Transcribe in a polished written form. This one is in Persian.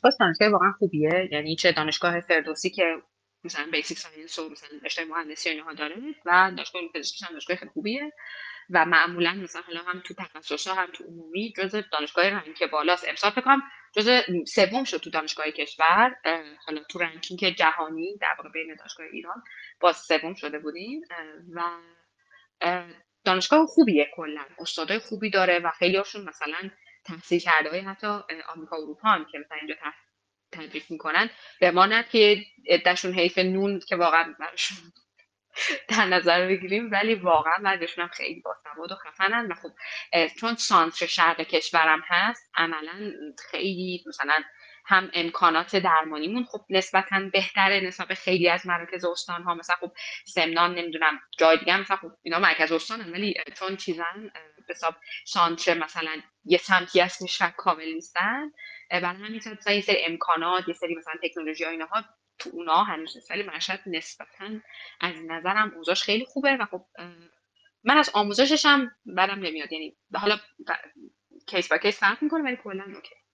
دانشگاه واقعا خوبیه، یعنی چه دانشگاه فردوسی که مثلا بیسیک ساینس و مثلا رشته مهندسی و اینها داره، و دانشگاه پزشکی هم دانشگاه خیلی خوبیه. و معمولا مثلا حالا هم تو تخصص هم تو عمومی جز دانشگاه رنگ بالاست. امسال فکر کنم جز سوم شد تو دانشگاه کشور. حالا تو رنکینگ جهانی در واقع بین دانشگاه ایران باز سوم شده بودیم. و اه، دانشگاه خوبیه، کلا استادای خوبی داره و خیلی هاشون مثلا تحصیل کرده های حتی آمریکا و اروپا هم که مثلا اینجا تدریس میکنن. بماند که عدهشون حیف نون که واقعا براشون در نظر بگیریم، ولی واقعا بعضیشون هم خیلی باسواد و خفنن. و خب چون سانتر شرق کشورم هست، عملا خیلی مثلا هم امکانات درمانیمون خب نسبتا بهتره نسبت به خیلی از مراکز استان ها. مثلا خب سمنان، نمیدونم جای دیگه هم مثلا خب اینا مرکز استانن، ولی چون چیزن به حساب سانتر مثلا یه سمتی از کشور کامل نیستن، برای همین مثلا یه سری امکانات، یه سری مثلا تکنولوژی ها اینها تو اونا هنوز نیست. ولی مشهد نسبتا از نظرم اوضاعش خیلی خوبه. و خب من از آموزشش هم بدم نمیاد، یعنی حالا کیس با کیس فرق میکنه، ولی کلا اوکی.